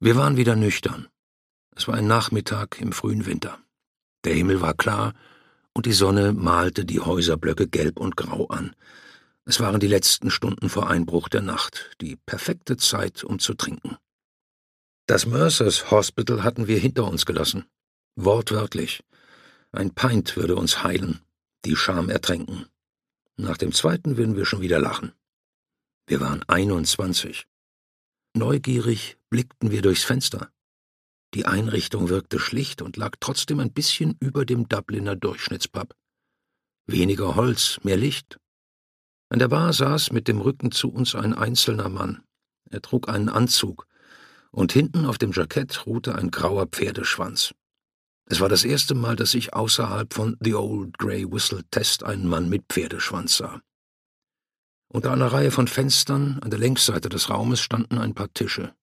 Wir waren wieder nüchtern. Es war ein Nachmittag im frühen Winter. Der Himmel war klar und die Sonne malte die Häuserblöcke gelb und grau an. Es waren die letzten Stunden vor Einbruch der Nacht, die perfekte Zeit, um zu trinken. Das Mercers Hospital hatten wir hinter uns gelassen. Wortwörtlich. Ein Pint würde uns heilen, die Scham ertränken. Nach dem zweiten würden wir schon wieder lachen. Wir waren 21. Neugierig blickten wir durchs Fenster. Die Einrichtung wirkte schlicht und lag trotzdem ein bisschen über dem Dubliner Durchschnittspub. Weniger Holz, mehr Licht. An der Bar saß mit dem Rücken zu uns ein einzelner Mann. Er trug einen Anzug, und hinten auf dem Jackett ruhte ein grauer Pferdeschwanz. Es war das erste Mal, dass ich außerhalb von The Old Grey Whistle Test einen Mann mit Pferdeschwanz sah. Unter einer Reihe von Fenstern an der Längsseite des Raumes standen ein paar Tische.